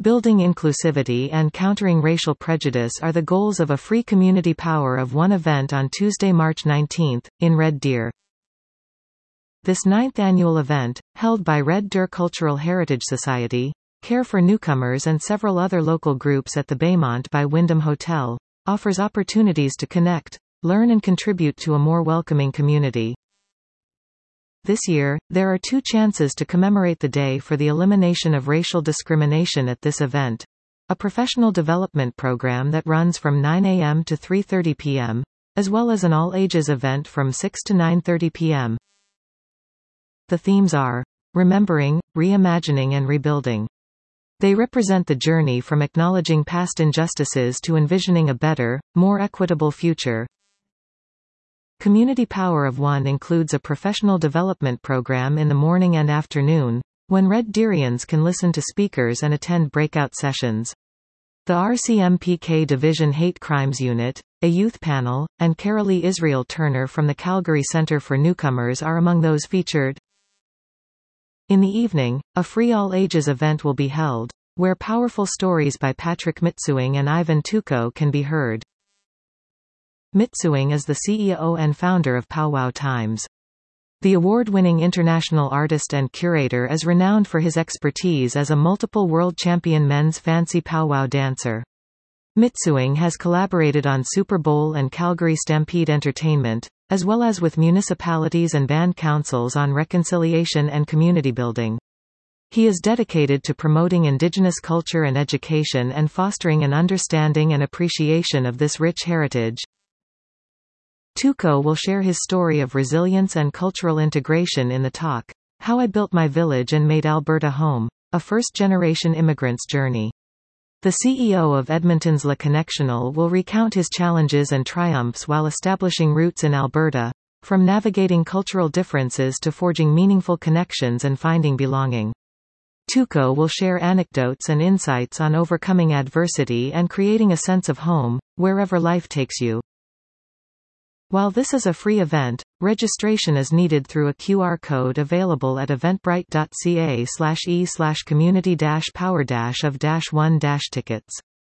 Building inclusivity and countering racial prejudice are the goals of a Free Community Power of One event on Tuesday, March 19, in Red Deer. This 9th annual event, held by Red Deer Cultural Heritage Society, Care for Newcomers and several other local groups at the Baymont by Wyndham Hotel, offers opportunities to connect, learn and contribute to a more welcoming community. This year, there are 2 chances to commemorate the Day for the Elimination of Racial Discrimination at this event. A professional development program that runs from 9 a.m. to 3:30 p.m., as well as an all-ages event from 6 to 9:30 p.m. The themes are remembering, reimagining and rebuilding. They represent the journey from acknowledging past injustices to envisioning a better, more equitable future. Community Power of One includes a professional development program in the morning and afternoon, when Red Deerians can listen to speakers and attend breakout sessions. The RCMPK Division Hate Crimes Unit, a youth panel, and Carolee Israel Turner from the Calgary Center for Newcomers are among those featured. In the evening, a free all-ages event will be held, where powerful stories by Patrick Mitsing and Ivan Tuco can be heard. Mitsing is the CEO and founder of Powwow Times. The award-winning international artist and curator is renowned for his expertise as a multiple world champion men's fancy powwow dancer. Mitsing has collaborated on Super Bowl and Calgary Stampede Entertainment, as well as with municipalities and band councils on reconciliation and community building. He is dedicated to promoting Indigenous culture and education and fostering an understanding and appreciation of this rich heritage. Tuco will share his story of resilience and cultural integration in the talk, How I Built My Village and Made Alberta Home, a first-generation immigrant's journey. The CEO of Edmonton's Le Connectional will recount his challenges and triumphs while establishing roots in Alberta, from navigating cultural differences to forging meaningful connections and finding belonging. Tuco will share anecdotes and insights on overcoming adversity and creating a sense of home, wherever life takes you. While this is a free event, registration is needed through a QR code available at eventbrite.ca/e/community-power-of-1-tickets.